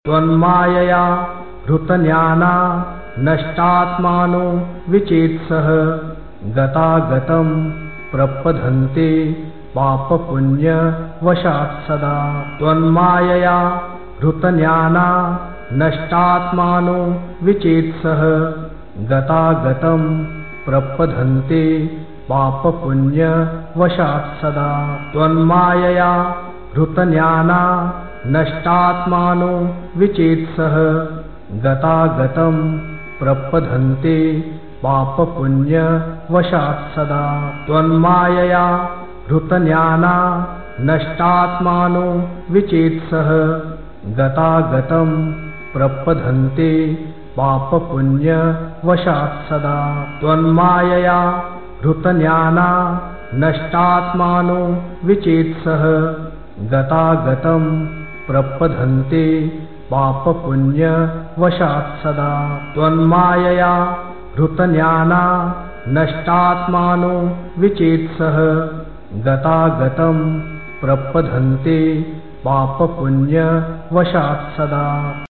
त्वन्मायया हृतज्ञाना नष्टात्मानो विचेत्सः गतागतं प्रपद्यन्ते पापपुण्यवशात् सदा। त्वन्मायया हृतज्ञाना नष्टात्मानो विचेत्सः गतागतं प्रपद्यन्ते पापपुण्यवशात् सदा। त्वन्मायया हृतज्ञाना नष्टात्मानो विचेत्सः गतागतं प्रपद्यन्ते पापपुण्यवशात् सदा। त्वन्मायया हृतज्ञाना नष्टात्मानो विचेत्सः गतागतं प्रपद्यन्ते पापपुण्यवशात् सदा। त्वन्मायया हृतज्ञाना नष्टात्मानो विचेत्सः गतागतं प्रपद्यन्ते पापपुण्यवशात् सदा। त्वन्मायया हृतज्ञाना नष्टात्मानो विचेत्सः गतागतं प्रपद्यन्ते पापपुण्यवशात् सदा।